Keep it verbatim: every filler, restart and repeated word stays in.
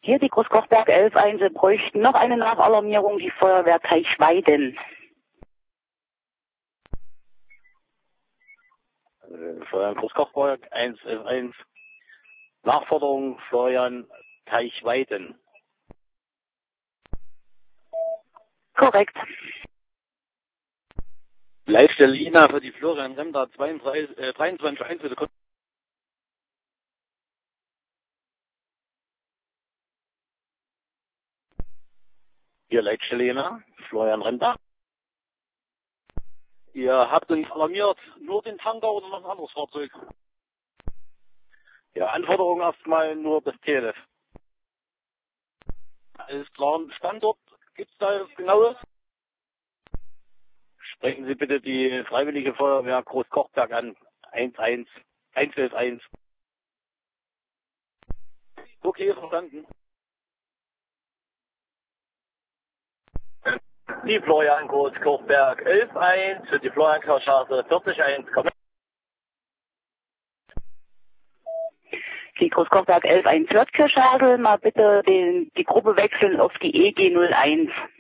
Hier die Großkochberg elf eins, Sie bräuchten noch eine Nachalarmierung, die Feuerwehr Teichweiden. Äh, Florian Großkochberg eins elf eins. Nachforderung Florian Teichweiden. Korrekt. Leitstelle Ina für die Florian Remda zweiunddreißig, äh, dreiundzwanzig eins. Hier Leitstelle Ina, Florian Remda. Ihr habt uns alarmiert, nur den Tanker oder noch ein anderes Fahrzeug? Ja, Anforderung erstmal nur das T L F. Alles klar, Standort, gibt's da was Genaues? Sprechen Sie bitte die Freiwillige Feuerwehr Großkochberg an. eins eins, eins elf eins. Okay, verstanden. Die Florian Großkochberg elf eins für die Florian Kirchstraße vierzig eins. Die Großkochberg elf eins Wirtkirchhagel, mal bitte den, die Gruppe wechseln auf die E G null eins.